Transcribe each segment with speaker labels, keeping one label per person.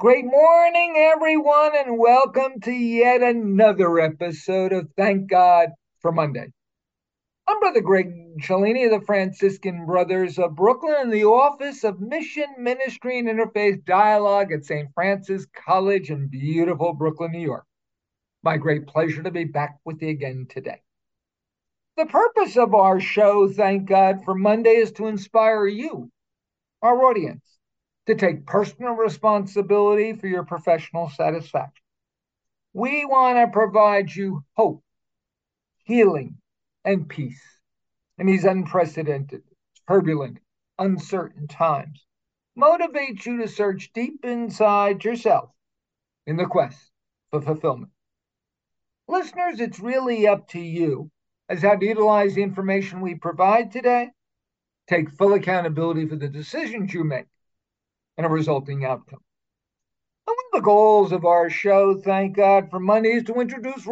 Speaker 1: Great morning, everyone, and welcome to yet another episode of Thank God for Monday. I'm Brother Greg Cellini of the Franciscan Brothers of Brooklyn in the Office of Mission, Ministry, and Interfaith Dialogue at St. Francis College in beautiful Brooklyn, New York. My great pleasure to be back with you again today. The purpose of our show, Thank God for Monday, is to inspire you, our audience, to take personal responsibility for your professional satisfaction. We want to provide you hope, healing, and peace in these unprecedented, turbulent, uncertain times. Motivate you to search deep inside yourself in the quest for fulfillment. Listeners, it's really up to you as how to utilize the information we provide today, take full accountability for the decisions you make, and a resulting outcome. One of the goals of our show, Thank God for Monday, is to introduce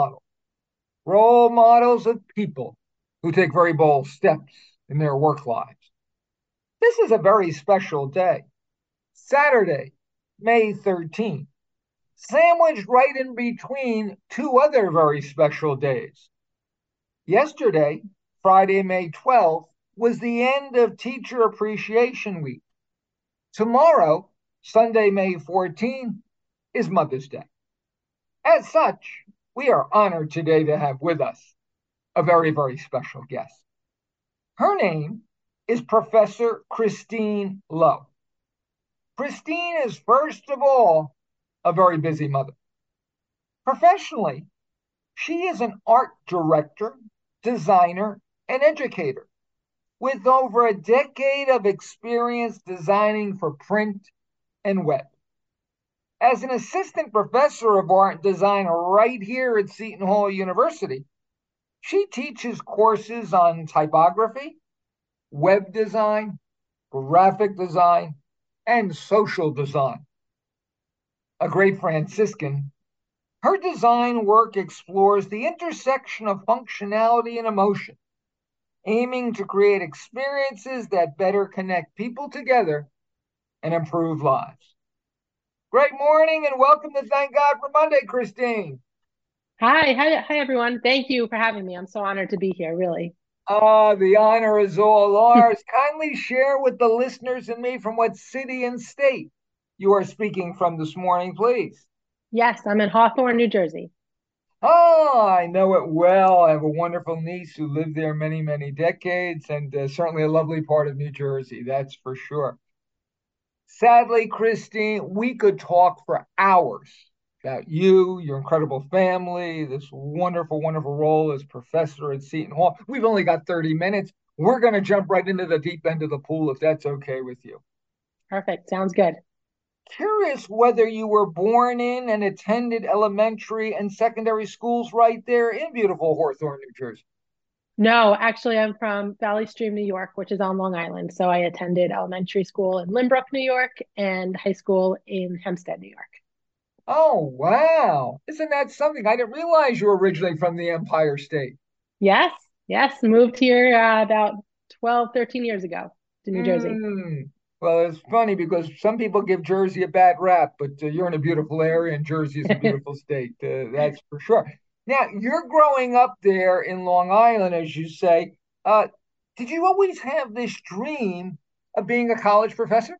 Speaker 1: role models of people who take very bold steps in their work lives. This is a very special day, Saturday, May 13th, sandwiched right in between two other very special days. Yesterday, Friday, May 12th, was the end of Teacher Appreciation Week. Tomorrow, Sunday, May 14th, is Mother's Day. As such, we are honored today to have with us a very, very special guest. Her name is Professor Christine Lowe. Christine is, first of all, a very busy mother. Professionally, she is an art director, designer, and educator with over a decade of experience designing for print and web. As an assistant professor of art design right here at Seton Hall University, she teaches courses on typography, web design, graphic design, and social design. A great Franciscan, her design work explores the intersection of functionality and emotion, aiming to create experiences that better connect people together and improve lives. Great morning and welcome to Thank God for Monday, Christine.
Speaker 2: Hi, everyone. Thank you for having me. I'm so honored to be here, really.
Speaker 1: The honor is all ours. Kindly share with the listeners and me from what city and state you are speaking from this morning, please.
Speaker 2: Yes, I'm in Hawthorne, New Jersey.
Speaker 1: Oh, I know it well. I have a wonderful niece who lived there many, many decades, and certainly a lovely part of New Jersey, that's for sure. Sadly, Christine, we could talk for hours about you, your incredible family, this wonderful, wonderful role as professor at Seton Hall. We've only got 30 minutes. We're going to jump right into the deep end of the pool if that's okay with you.
Speaker 2: Perfect. Sounds good.
Speaker 1: Curious whether you were born in and attended elementary and secondary schools right there in beautiful Hawthorne, New Jersey.
Speaker 2: No, actually, I'm from Valley Stream, New York, which is on Long Island. So I attended elementary school in Limbrook, New York, and high school in Hempstead, New York.
Speaker 1: Oh, wow. Isn't that something? I didn't realize you were originally from the Empire State.
Speaker 2: Yes, yes, moved here about 12, 13 years ago to New Jersey.
Speaker 1: Mm. Well, it's funny because some people give Jersey a bad rap, but you're in a beautiful area and Jersey is a beautiful state. That's for sure. Now, you're growing up there in Long Island, as you say. Uh, did you always have this dream of being a college professor?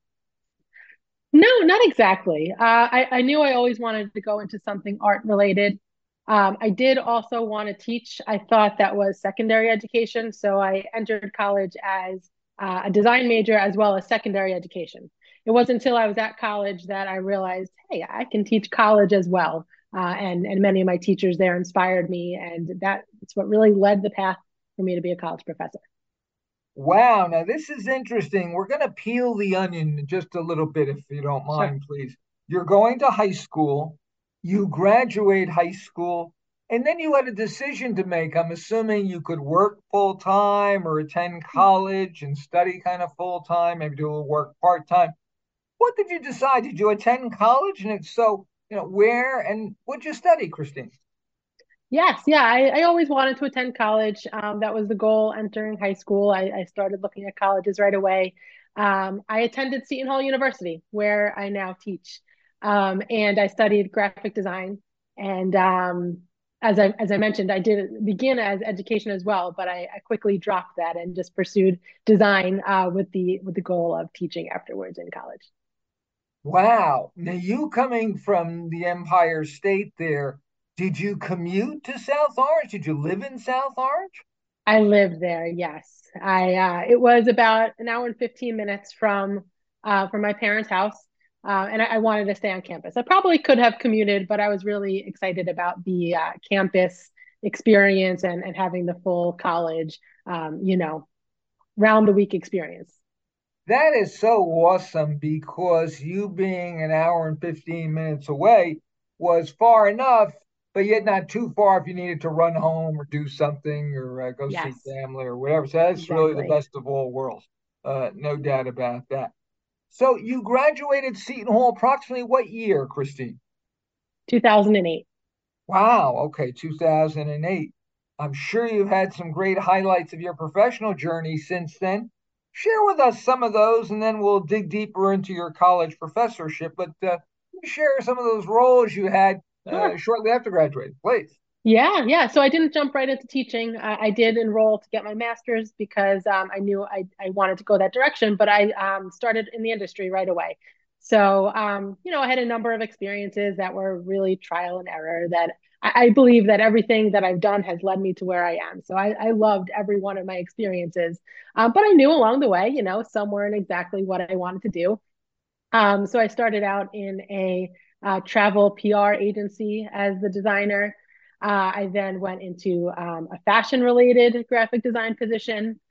Speaker 2: No, not exactly. I knew I always wanted to go into something art related. I did also want to teach. I thought that was secondary education. So I entered college as a design major as well as secondary education. It wasn't until I was at college that I realized, hey, I can teach college as well. And many of my teachers there inspired me. And that's what really led the path for me to be a college professor.
Speaker 1: Wow, now this is interesting. We're going to peel the onion just a little bit, if you don't
Speaker 2: Sure.
Speaker 1: mind, please. You're going to high school, you graduate high school, and then you had a decision to make. I'm assuming you could work full time or attend college and study kind of full time, maybe do a little work part time. What did you decide? Did you attend college? And if so, where and what'd you study, Christine?
Speaker 2: Yes, yeah, I always wanted to attend college. That was the goal entering high school. I started looking at colleges right away. I attended Seton Hall University, where I now teach. And I studied graphic design. And as I mentioned, I did begin as education as well, but I quickly dropped that and just pursued design with the goal of teaching afterwards in college.
Speaker 1: Wow. Now, you coming from the Empire State there, did you commute to South Orange? Did you live in South Orange?
Speaker 2: I lived there, yes. I it was about an hour and 15 minutes from my parents' house. And I wanted to stay on campus. I probably could have commuted, but I was really excited about the campus experience and having the full college, round the week experience.
Speaker 1: That is so awesome because you being an hour and 15 minutes away was far enough, but yet not too far if you needed to run home or do something or go see
Speaker 2: Yes,
Speaker 1: family or whatever. So that's really the
Speaker 2: exactly.
Speaker 1: best of all worlds. No doubt about that. So you graduated Seton Hall approximately what year, Christine?
Speaker 2: 2008.
Speaker 1: Wow, okay, 2008. I'm sure you've had some great highlights of your professional journey since then. Share with us some of those, and then we'll dig deeper into your college professorship. But share some of those roles you had
Speaker 2: Sure.
Speaker 1: shortly after graduating, please.
Speaker 2: Yeah, yeah. So I didn't jump right into teaching. I did enroll to get my master's because I knew I wanted to go that direction, but I started in the industry right away. So, I had a number of experiences that were really trial and error that I believe that everything that I've done has led me to where I am. So I loved every one of my experiences. But I knew along the way, some weren't exactly what I wanted to do. So I started out in a travel PR agency as the designer. I then went into a fashion related graphic design position.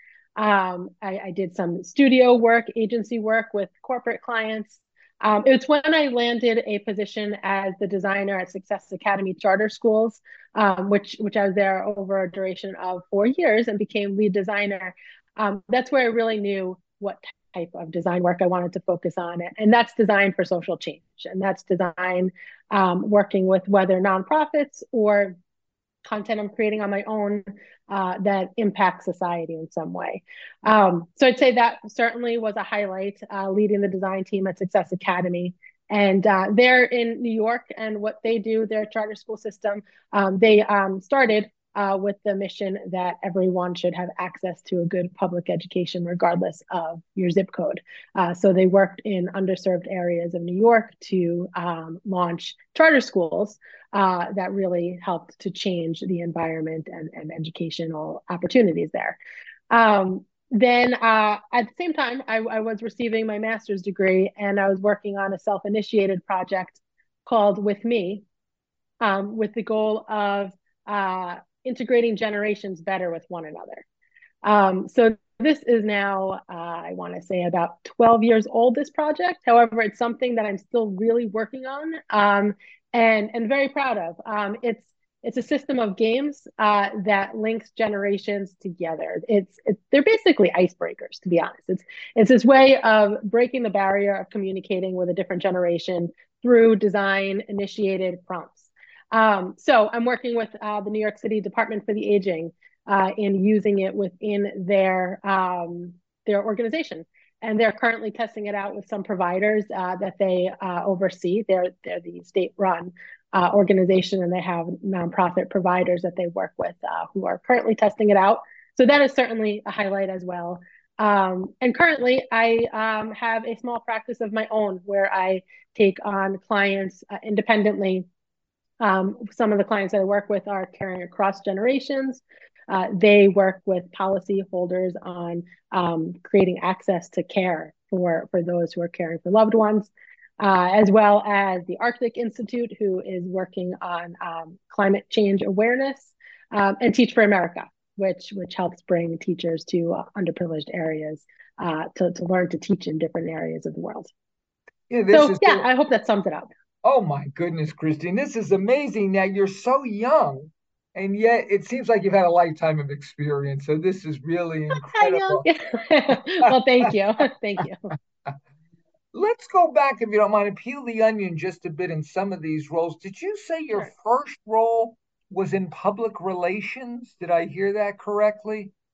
Speaker 2: I did some studio work, agency work with corporate clients. It's when I landed a position as the designer at Success Academy Charter Schools, which I was there over a duration of 4 years and became lead designer. That's where I really knew what type of design work I wanted to focus on. And that's design for social change. And that's design working with whether nonprofits or content I'm creating on my own that impacts society in some way. So I'd say that certainly was a highlight, leading the design team at Success Academy. And they're in New York, and what they do, their charter school system, they started with the mission that everyone should have access to a good public education, regardless of your zip code. So they worked in underserved areas of New York to launch charter schools that really helped to change the environment and educational opportunities there. Then at the same time, I was receiving my master's degree and I was working on a self initiated project called With Me, with the goal of integrating generations better with one another. So this is now, I want to say, about 12 years old, this project. However, it's something that I'm still really working on, and very proud of. It's a system of games that links generations together. They're basically icebreakers, to be honest. It's this way of breaking the barrier of communicating with a different generation through design initiated prompts. So I'm working with the New York City Department for the Aging in using it within their organization. And they're currently testing it out with some providers that they oversee. They're the state-run organization, and they have nonprofit providers that they work with who are currently testing it out. So that is certainly a highlight as well. And currently, I have a small practice of my own where I take on clients independently. Some of the clients that I work with are caring across generations. They work with policyholders on creating access to care for those who are caring for loved ones, as well as the Arctic Institute, who is working on climate change awareness, and Teach for America, which helps bring teachers to underprivileged areas to learn to teach in different areas of the world.
Speaker 1: Yeah, this
Speaker 2: So
Speaker 1: is
Speaker 2: yeah,
Speaker 1: so.
Speaker 2: I hope that sums it up.
Speaker 1: Oh my goodness, Christine, this is amazing. Now you're so young, and yet it seems like you've had a lifetime of experience. So this is really
Speaker 2: Hi, Young.
Speaker 1: incredible.
Speaker 2: Well, thank you. Thank you.
Speaker 1: Let's go back, if you don't mind, and peel the onion just a bit in some of these roles. Did you say your
Speaker 2: Sure.
Speaker 1: first role was in public relations? Did I hear that correctly?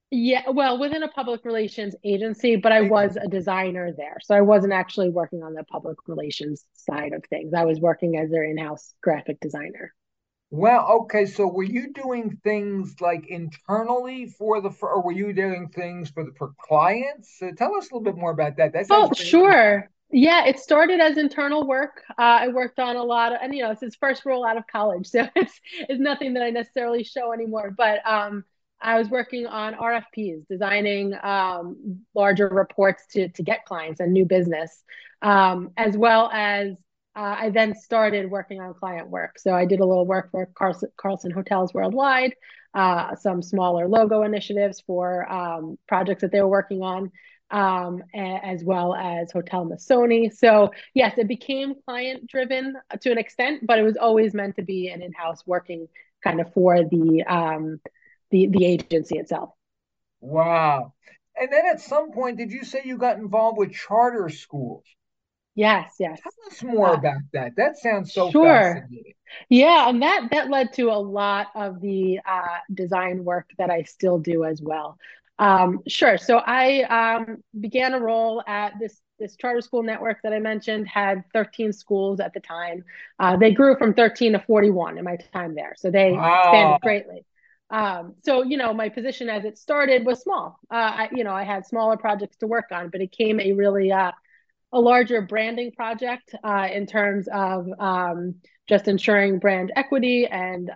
Speaker 2: Yeah, well, within a public relations agency, but I was a designer there. So I wasn't actually working on the public relations side of things. I was working as their in-house graphic designer.
Speaker 1: Well, okay. So were you doing things like internally or were you doing things for clients? Tell us a little bit more about that. That sounds
Speaker 2: Oh,
Speaker 1: very interesting.
Speaker 2: sure. Yeah, it started as internal work. I worked on a lot of, and it's his first role out of college, so it's nothing that I necessarily show anymore. But I was working on RFPs, designing larger reports to get clients and new business, as well as I then started working on client work. So I did a little work for Carlson Hotels Worldwide, some smaller logo initiatives for projects that they were working on, as well as Hotel Missoni. So yes, it became client driven to an extent, but it was always meant to be an in-house working kind of for the agency itself.
Speaker 1: Wow. And then at some point, did you say you got involved with charter schools?
Speaker 2: Yes, yes.
Speaker 1: Tell us more
Speaker 2: Uh,
Speaker 1: about that. That sounds so
Speaker 2: sure.
Speaker 1: fascinating.
Speaker 2: Yeah, and that led to a lot of the design work that I still do as well. Sure. So I began a role at this charter school network that I mentioned, had 13 schools at the time. They grew from 13 to 41 in my time there, so they
Speaker 1: Wow.
Speaker 2: expanded greatly. So my position as it started was small. I had smaller projects to work on, but it came a larger branding project in terms of just ensuring brand equity and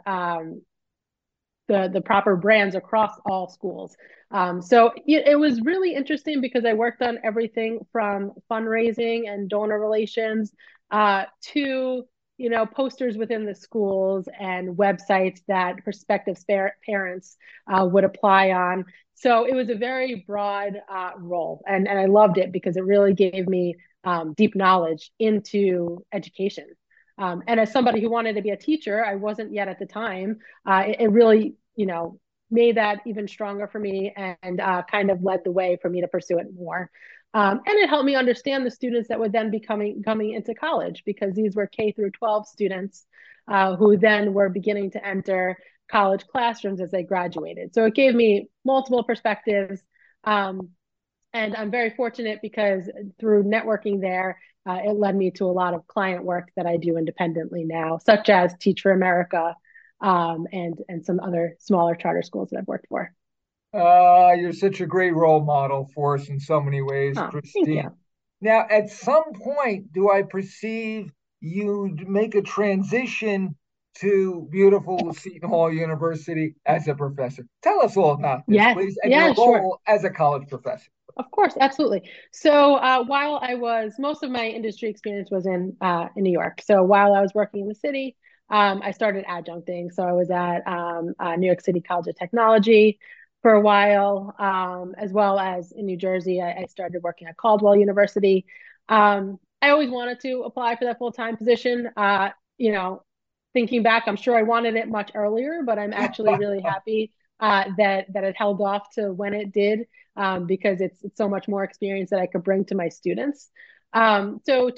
Speaker 2: the proper brands across all schools. So it was really interesting because I worked on everything from fundraising and donor relations to posters within the schools and websites that prospective parents would apply on. So it was a very broad role, and I loved it because it really gave me deep knowledge into education. And as somebody who wanted to be a teacher, I wasn't yet at the time. It really, made that even stronger for me and kind of led the way for me to pursue it more. And it helped me understand the students that would then be coming into college because these were K through 12 students who then were beginning to enter college classrooms as they graduated. So it gave me multiple perspectives. Um, and I'm very fortunate because through networking there, it led me to a lot of client work that I do independently now, such as Teach for America, and some other smaller charter schools that I've worked for.
Speaker 1: You're such a great role model for us in so many ways,
Speaker 2: Oh, thank
Speaker 1: Christine.
Speaker 2: you.
Speaker 1: Now, at some point, do I perceive you make a transition to beautiful Seton Hall University as a professor? Tell us all about this,
Speaker 2: Yes,
Speaker 1: please, and your
Speaker 2: yeah, sure.
Speaker 1: role as a college professor.
Speaker 2: Of course, absolutely. So while most of my industry experience was in New York. So while I was working in the city, I started adjuncting. So I was at New York City College of Technology for a while, as well as in New Jersey. I started working at Caldwell University. I always wanted to apply for that full-time position. Thinking back, I'm sure I wanted it much earlier, but I'm actually really happy that it held off to when it did, because it's so much more experience that I could bring to my students. So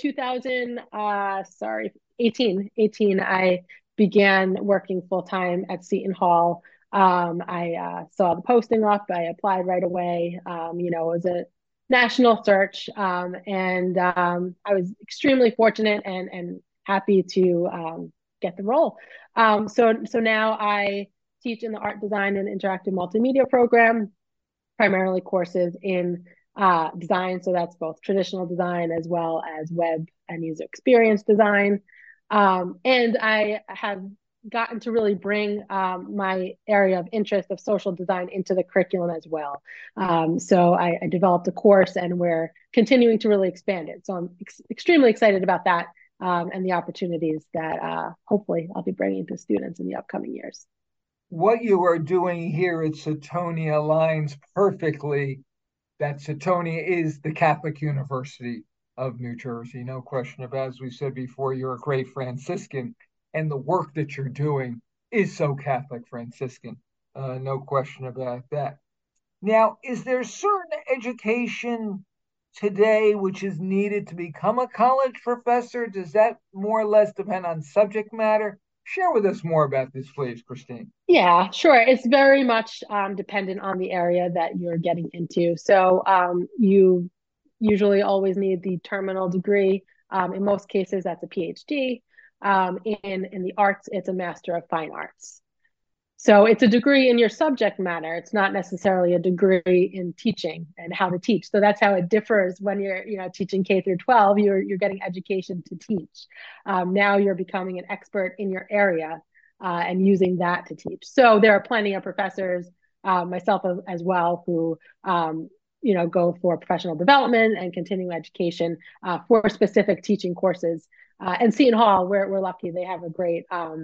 Speaker 2: 18, I began working full time at Seton Hall. I saw the posting up. I applied right away. It was a national search, and I was extremely fortunate and happy to get the role. So now I teach in the art design and interactive multimedia program, primarily courses in design. So that's both traditional design as well as web and user experience design. And I have gotten to really bring my area of interest of social design into the curriculum as well. So I developed a course and we're continuing to really expand it. So I'm extremely excited about that, and the opportunities that hopefully I'll be bringing to students in the upcoming years.
Speaker 1: What you are doing here at Setonia aligns perfectly that Setonia is the Catholic University of New Jersey. No question about it. As we said before, you're a great Franciscan, and the work that you're doing is so Catholic Franciscan. No question about that. Now, is there certain education today which is needed to become a college professor? Does that more or less depend on subject matter? Share with us more about this, please, Christine.
Speaker 2: Yeah, sure. It's very much dependent on the area that you're getting into. So you usually always need the terminal degree. In most cases, that's a PhD. In the arts, it's a Master of Fine Arts. So it's a degree in your subject matter. It's not necessarily a degree in teaching and how to teach. So that's how it differs when you're, teaching K through 12. You're getting education to teach. Now you're becoming an expert in your area and using that to teach. So there are plenty of professors, myself as well, who go for professional development and continuing education for specific teaching courses. And Seton Hall, we're lucky; they have a great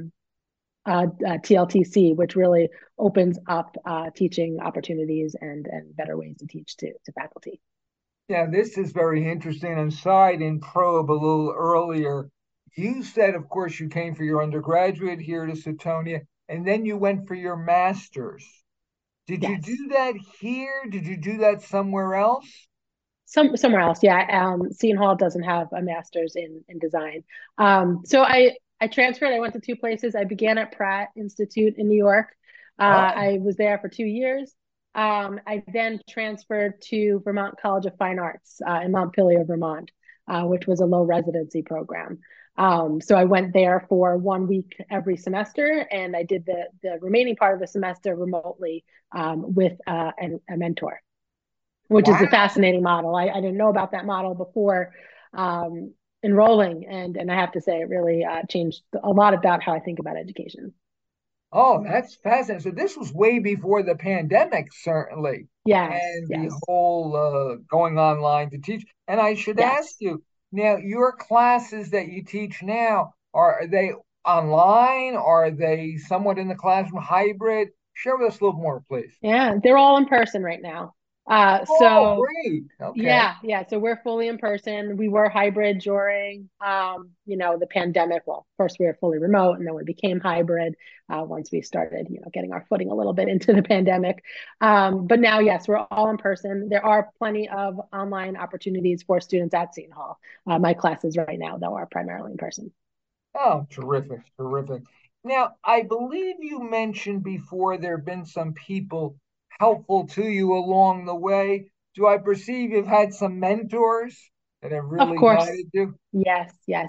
Speaker 2: TLTC, which really opens up teaching opportunities and better ways to teach to faculty.
Speaker 1: Yeah, this is very interesting. And sorry to probe a little earlier. You said, of course, you came for your undergraduate here to Setonia, and then you went for your master's. Did you
Speaker 2: Yes.
Speaker 1: do that here? Did you do that somewhere else?
Speaker 2: Somewhere else, yeah. Seton Hall doesn't have a master's in design. So I transferred. I went to two places. I began at Pratt Institute in New York.
Speaker 1: Oh,
Speaker 2: I was there for 2 years. I then transferred to Vermont College of Fine Arts in Montpelier, Vermont, which was a low residency program. So I went there for 1 week every semester, and I did the remaining part of the semester remotely with a mentor, which is a
Speaker 1: wow.
Speaker 2: fascinating model. I didn't know about that model before enrolling, and I have to say it really changed a lot about how I think about education.
Speaker 1: Oh, that's fascinating. So this was way before the pandemic, certainly,
Speaker 2: Yes,
Speaker 1: and the
Speaker 2: yes,
Speaker 1: whole going online to teach. And I should ask
Speaker 2: yes.
Speaker 1: you now, your classes that you teach now, are they online? Are they somewhat in the classroom, hybrid? Share with us a little more, please.
Speaker 2: Yeah, they're all in person right now.
Speaker 1: Oh,
Speaker 2: So
Speaker 1: great. Okay.
Speaker 2: yeah. So we're fully in person. We were hybrid during, the pandemic. Well, first we were fully remote, and then we became hybrid once we started, getting our footing a little bit into the pandemic. But now, yes, we're all in person. There are plenty of online opportunities for students at Seton Hall. My classes right now, though, are primarily in person.
Speaker 1: Oh, terrific, terrific. Now, I believe you mentioned before there have been some people helpful to you along the way. Do I perceive you've had some mentors that have
Speaker 2: Of
Speaker 1: really
Speaker 2: course.
Speaker 1: guided you?
Speaker 2: Yes.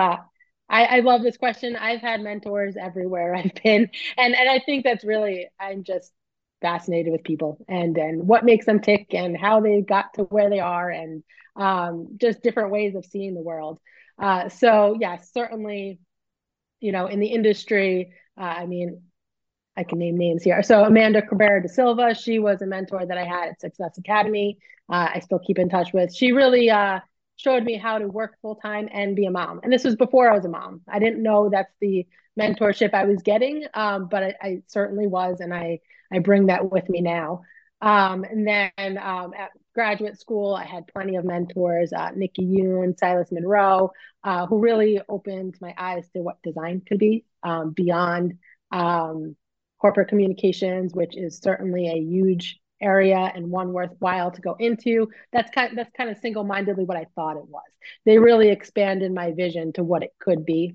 Speaker 2: I love this question. I've had mentors everywhere I've been. And I think that's really, I'm just fascinated with people and what makes them tick and how they got to where they are, and just different ways of seeing the world. So yes, certainly, in the industry, I mean, I can name names here. So Amanda Cabrera de Silva, she was a mentor that I had at Success Academy. I still keep in touch with. She really showed me how to work full time and be a mom. And this was before I was a mom. I didn't know that's the mentorship I was getting, but I certainly was, and I bring that with me now. And then at graduate school, I had plenty of mentors, Nikki Yoon, Silas Monroe, who really opened my eyes to what design could be beyond um, corporate communications, which is certainly a huge area and one worthwhile to go into. That's kind of single-mindedly what I thought it was. They really expanded my vision to what it could be.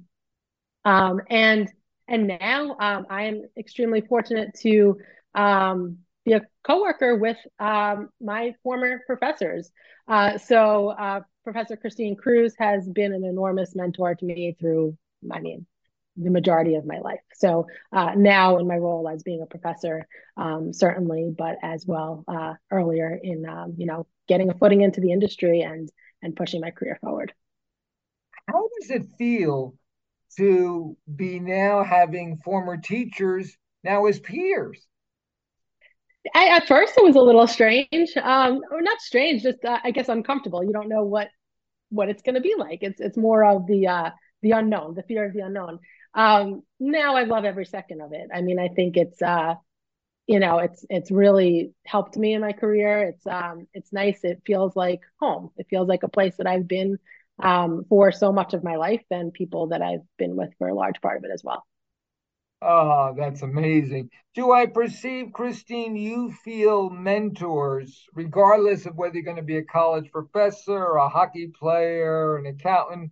Speaker 2: And now I am extremely fortunate to be a coworker with my former professors. Professor Christine Cruz has been an enormous mentor to me through, I mean, the majority of my life. So now in my role as being a professor, certainly, but as well earlier in getting a footing into the industry and pushing my career forward.
Speaker 1: How does it feel to be now having former teachers now as peers?
Speaker 2: At first, it was a little strange, or not strange, just I guess uncomfortable. You don't know what it's going to be like. It's more of the unknown, the fear of the unknown. Now I love every second of it. I mean, I think it's really helped me in my career. It's nice. It feels like home. It feels like a place that I've been for so much of my life, and people that I've been with for a large part of it as well.
Speaker 1: Oh, that's amazing. Do I perceive, Christine, you feel mentors, regardless of whether you're going to be a college professor, a hockey player, an accountant?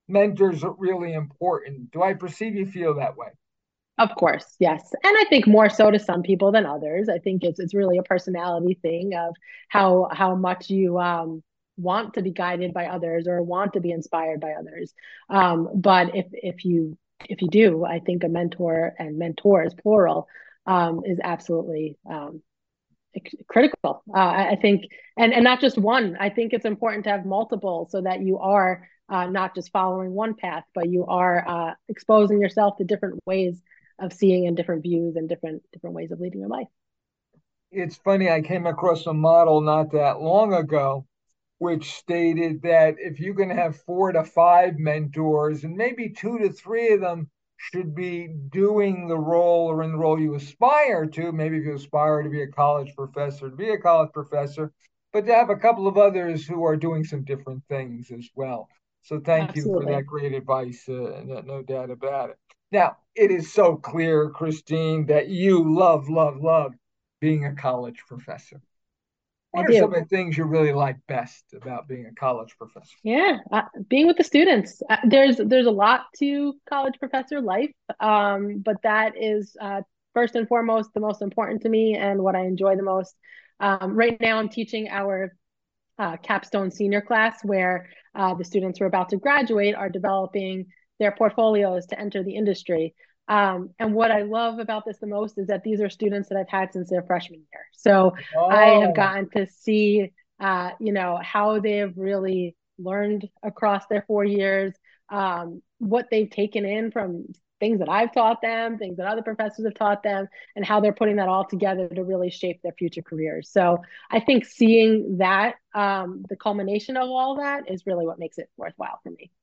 Speaker 1: mentors are really important. Do I perceive you feel that way?
Speaker 2: Of course, yes. And I think more so to some people than others. I think it's really a personality thing of how much you want to be guided by others or want to be inspired by others. But if you do, I think a mentor, and mentors plural, is absolutely critical. I think, and not just one. I think it's important to have multiple so that you are not just following one path, but you are exposing yourself to different ways of seeing and different views and different ways of leading your life.
Speaker 1: It's funny, I came across a model not that long ago which stated that if you can have 4 to 5 mentors and maybe 2 to 3 of them should be doing the role or in the role you aspire to, maybe if you aspire to be a college professor, to be a college professor, but to have a couple of others who are doing some different things as well. So thank you for that
Speaker 2: Absolutely.
Speaker 1: great advice, no doubt about it. Now, it is so clear, Christine, that you love being a college professor.
Speaker 2: I
Speaker 1: What are some
Speaker 2: do.
Speaker 1: of the things you really like best about being a college professor?
Speaker 2: Yeah, being with the students. There's a lot to college professor life, but that is first and foremost the most important to me and what I enjoy the most. Right now, I'm teaching our capstone senior class where the students who are about to graduate are developing their portfolios to enter the industry. And what I love about this the most is that these are students that I've had since their freshman year. So I have
Speaker 1: Oh,
Speaker 2: gotten to see, how they've really learned across their 4 years, what they've taken in from things that I've taught them, things that other professors have taught them, and how they're putting that all together to really shape their future careers. So I think seeing that, the culmination of all that is really what makes it worthwhile for me.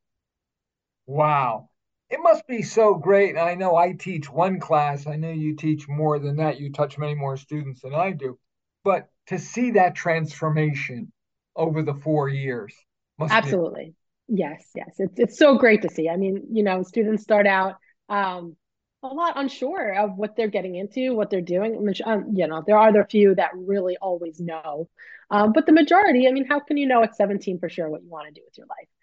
Speaker 1: wow. It must be so great. I know I teach one class. I know you teach more than that. You touch many more students than I do. But to see that transformation over the 4 years must be.
Speaker 2: Absolutely. Yes, yes. It's so great to see. I mean, students start out a lot unsure of what they're getting into, what they're doing. Which, there are the few that really always know. But the majority, I mean, how can you know at 17 for sure what you want to do with your life?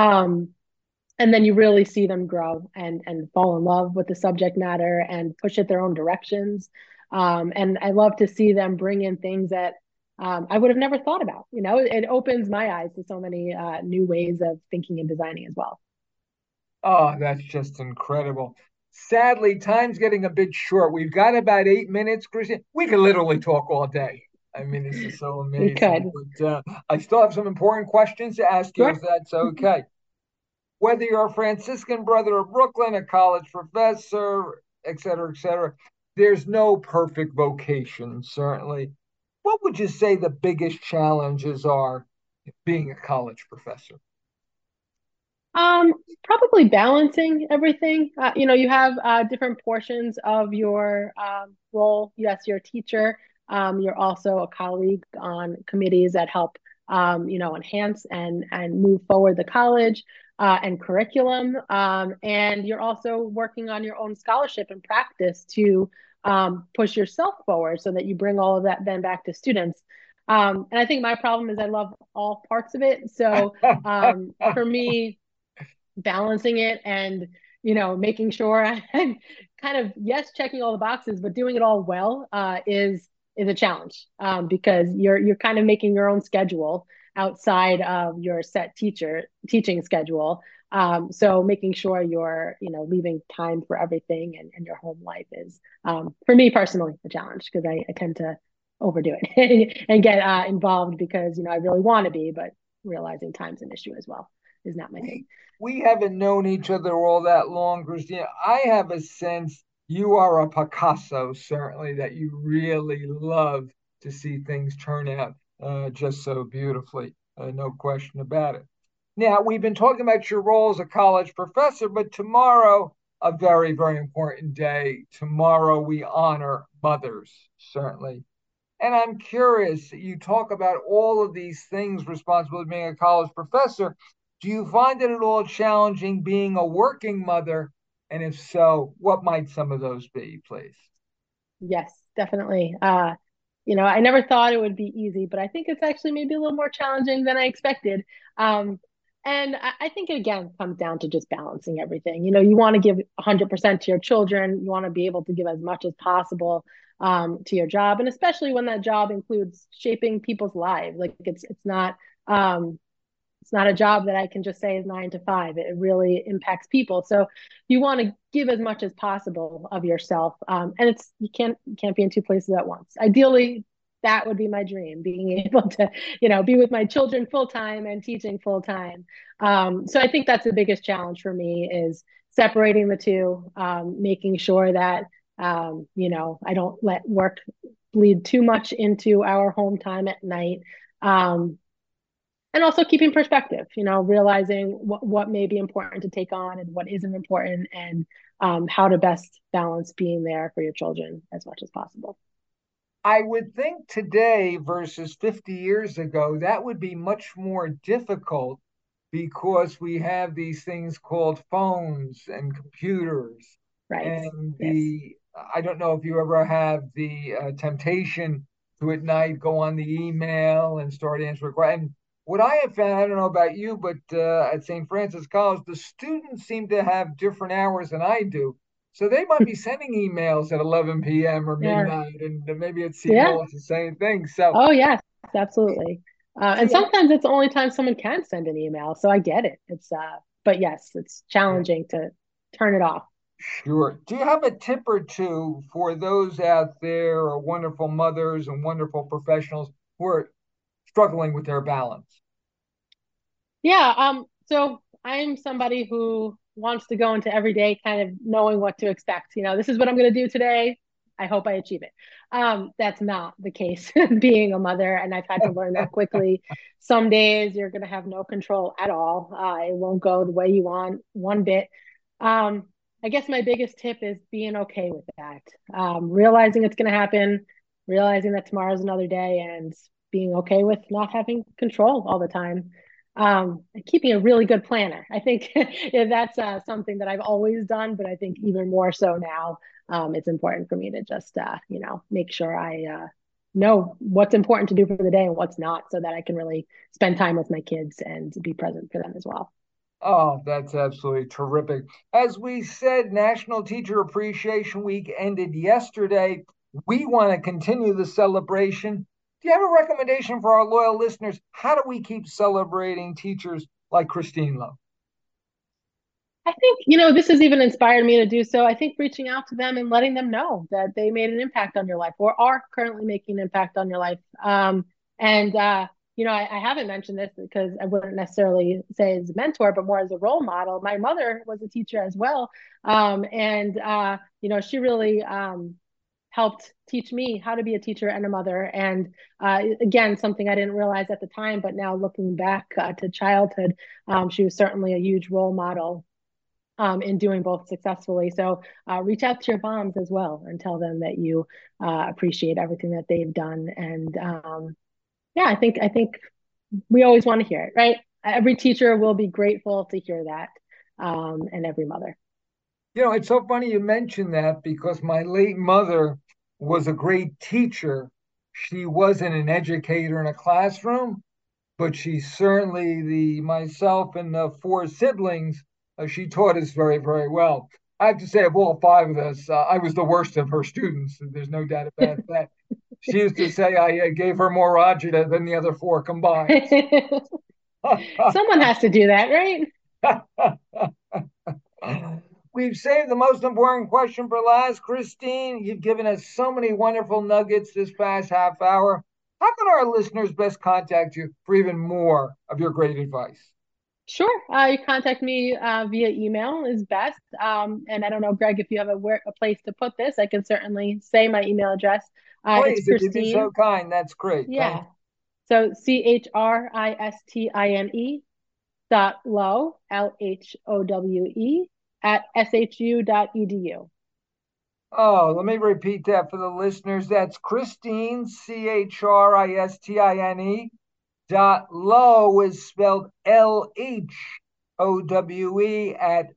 Speaker 2: And then you really see them grow and fall in love with the subject matter and push it their own directions. And I love to see them bring in things that I would have never thought about. It opens my eyes to so many new ways of thinking and designing as well.
Speaker 1: Oh, that's just incredible. Sadly, time's getting a bit short. We've got about 8 minutes, Christian. We could literally talk all day. I mean, this is so
Speaker 2: We
Speaker 1: amazing.
Speaker 2: could.
Speaker 1: But I still have some important questions to ask you, if
Speaker 2: Sure.
Speaker 1: that's okay. Whether you're a Franciscan brother of Brooklyn, a college professor, et cetera, there's no perfect vocation, certainly. What would you say the biggest challenges are being a college professor?
Speaker 2: Um, Probably balancing everything. You have different portions of your role. Yes, you're a teacher. You're also a colleague on committees that help, enhance and move forward the college and curriculum. And you're also working on your own scholarship and practice to push yourself forward so that you bring all of that then back to students. And I think my problem is I love all parts of it. So for me, balancing it and making sure I'm kind of, yes, checking all the boxes but doing it all well, is a challenge, because you're kind of making your own schedule outside of your set teaching schedule. So making sure you're leaving time for everything, and your home life is, for me personally, a challenge because I tend to overdo it and get involved because I really want to be, but realizing time's an issue as well is not my thing.
Speaker 1: we we haven't known each other all that long, Christina. I have a sense you are a Picasso, certainly, that you really love to see things turn out just so beautifully. No question about it. Now, we've been talking about your role as a college professor, but tomorrow, a very, very important day. Tomorrow, we honor mothers, certainly. And I'm curious, you talk about all of these things responsible for being a college professor. Do you find it at all challenging being a working mother? And if so, what might some of those be, please?
Speaker 2: Yes, definitely. I never thought it would be easy, but I think it's actually maybe a little more challenging than I expected. Um, And I think it again comes down to just balancing everything. You want to give 100% to your children. You want to be able to give as much as possible to your job, and especially when that job includes shaping people's lives. Like um, it's not a job that I can just say is 9 to 5. It really impacts people. So you want to give as much as possible of yourself, and you can't be in two places at once. Ideally, that would be my dream, being able to be with my children full time and teaching full time. So I think that's the biggest challenge for me is separating the two, making sure that I don't let work bleed too much into our home time at night. Um, and also keeping perspective, realizing what may be important to take on and what isn't important, and how to best balance being there for your children as much as possible.
Speaker 1: I would think today versus 50 years ago, that would be much more difficult because we have these things called phones and computers.
Speaker 2: Right.
Speaker 1: And
Speaker 2: Yes.
Speaker 1: I don't know if you ever have the temptation to at night go on the email and start answering questions. And what I have found, I don't know about you, but at St. Francis College, the students seem to have different hours than I do. So they might be sending emails at 11 p.m. or
Speaker 2: Yeah.
Speaker 1: midnight, and maybe at
Speaker 2: Yeah.
Speaker 1: Seton it's the same thing. So,
Speaker 2: Oh, yes, absolutely.
Speaker 1: do
Speaker 2: And
Speaker 1: you have,
Speaker 2: sometimes it's the only time someone can send an email. So I get it. But yes, it's
Speaker 1: yeah,
Speaker 2: challenging to turn it off.
Speaker 1: sure. Do you have a tip or two for those out there, or wonderful mothers and wonderful professionals who are struggling with their balance?
Speaker 2: Yeah. So I'm somebody who wants to go into every day kind of knowing what to expect. This is what I'm going to do today. I hope I achieve it. That's not the case being a mother, and I've had to learn that quickly. Some days you're going to have no control at all. It won't go the way you want one bit. Um, I guess my biggest tip is being okay with that. Realizing it's going to happen, realizing that tomorrow's another day, and being okay with not having control all the time. And keeping a really good planner. I think yeah, that's something that I've always done, but I think even more so now. It's important for me to just make sure I know what's important to do for the day and what's not, so that I can really spend time with my kids and be present for them as well.
Speaker 1: Oh, that's absolutely terrific. As we said, National Teacher Appreciation Week ended yesterday. We want to continue the celebration. Do you have a recommendation for our loyal listeners? How do we keep celebrating teachers like Christine Lowe?
Speaker 2: I think, this has even inspired me to do so. I think reaching out to them and letting them know that they made an impact on your life or are currently making an impact on your life. And, I haven't mentioned this because I wouldn't necessarily say as a mentor, but more as a role model. My mother was a teacher as well. She really helped teach me how to be a teacher and a mother. And again, something I didn't realize at the time, but now looking back to childhood, she was certainly a huge role model in doing both successfully. So reach out to your moms as well and tell them that you appreciate everything that they've done. And yeah, I think we always want to hear it, right? Every teacher will be grateful to hear that, and every mother.
Speaker 1: It's so funny you mentioned that because my late mother was a great teacher. She wasn't an educator in a classroom, but she certainly the myself and the four siblings, she taught us very, very well. I have to say, of all five of us, I was the worst of her students. There's no doubt about that. She used to say I gave her more agita than the other four combined.
Speaker 2: Someone has to do that, right?
Speaker 1: We've saved the most important question for last. Christine, you've given us so many wonderful nuggets this past half hour. How can our listeners best contact you for even more of your great advice?
Speaker 2: Sure. You contact me via email is best. And I don't know, Greg, if you have a place to put this, I can certainly say my email address. It's
Speaker 1: Please, if you'd be so
Speaker 2: Christine.
Speaker 1: kind, that's great. Thank
Speaker 2: Yeah. So Chrisistine .Lowe @shu.edu.
Speaker 1: Oh, let me repeat that for the listeners. That's Christine, Christine dot Lowe is spelled LHOWE at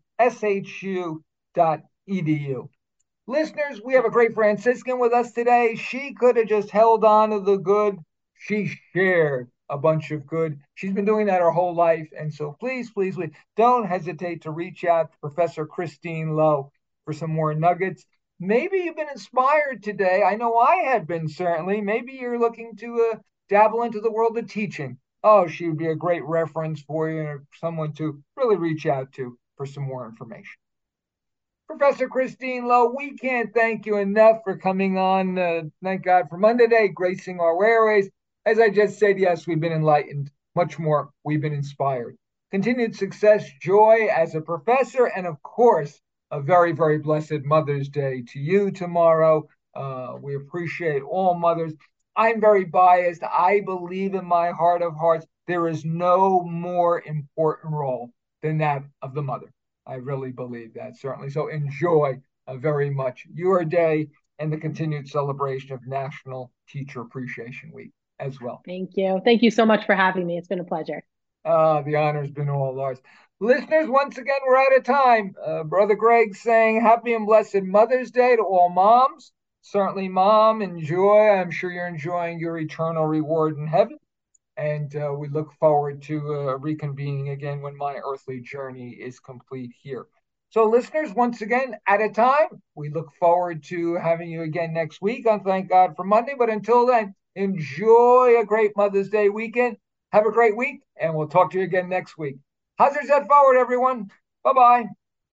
Speaker 1: SHU.edu. Listeners, we have a great Franciscan with us today. She could have just held on to the good she shared a bunch of good. She's been doing that her whole life. And so please, please, please don't hesitate to reach out to Professor Christine Lowe for some more nuggets. Maybe you've been inspired today. I know I have been, certainly. Maybe you're looking to dabble into the world of teaching. Oh, she would be a great reference for you, someone to really reach out to for some more information. Professor Christine Lowe, we can't thank you enough for coming on. Thank God for Monday Day, gracing our airways. As I just said, yes, we've been enlightened. Much more, we've been inspired. Continued success, joy as a professor, and of course, a very, very blessed Mother's Day to you tomorrow. We appreciate all mothers. I'm very biased. I believe in my heart of hearts there is no more important role than that of the mother. I really believe that, certainly. So enjoy very much your day and the continued celebration of National Teacher Appreciation Week as well.
Speaker 2: Thank you. Thank you so much for having me. It's been a pleasure.
Speaker 1: The honor's been all ours. Listeners, once again, we're out of time. Brother Greg saying happy and blessed Mother's Day to all moms. Certainly, mom, enjoy. I'm sure you're enjoying your eternal reward in heaven. And we look forward to reconvening again when my earthly journey is complete here. So, listeners, once again, at a time, we look forward to having you again next week on Thank God for Monday. But until then, enjoy a great Mother's Day weekend. Have a great week, and we'll talk to you again next week. Hazard set forward, everyone. Bye-bye.